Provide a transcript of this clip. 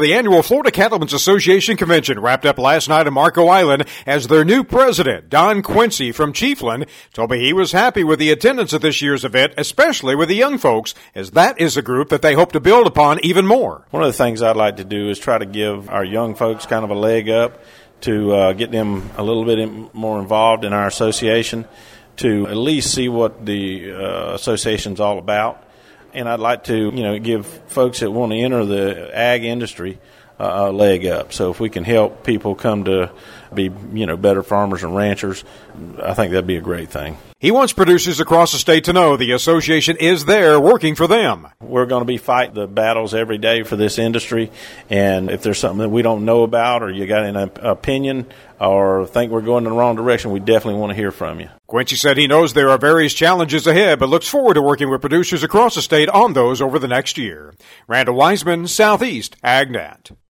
The annual Florida Cattlemen's Association Convention wrapped up last night in Marco Island as their new president, Don Quincy from Chiefland, told me he was happy with the attendance at this year's event, especially with the young folks, as that is a group that they hope to build upon even more. One of the things I'd like to do is try to give our young folks kind of a leg up to get them a little bit more involved in our association, to at least see what the association's all about. And I'd like to, give folks that want to enter the ag industry a leg up. So if we can help people come to be, better farmers and ranchers, I think that'd be a great thing. He wants producers across the state to know the association is there working for them. We're going to be fighting the battles every day for this industry, and if there's something that we don't know about or you got an opinion or think we're going in the wrong direction, we definitely want to hear from you. Quincy said he knows there are various challenges ahead, but looks forward to working with producers across the state on those over the next year. Randall Wiseman, Southeast AgNet.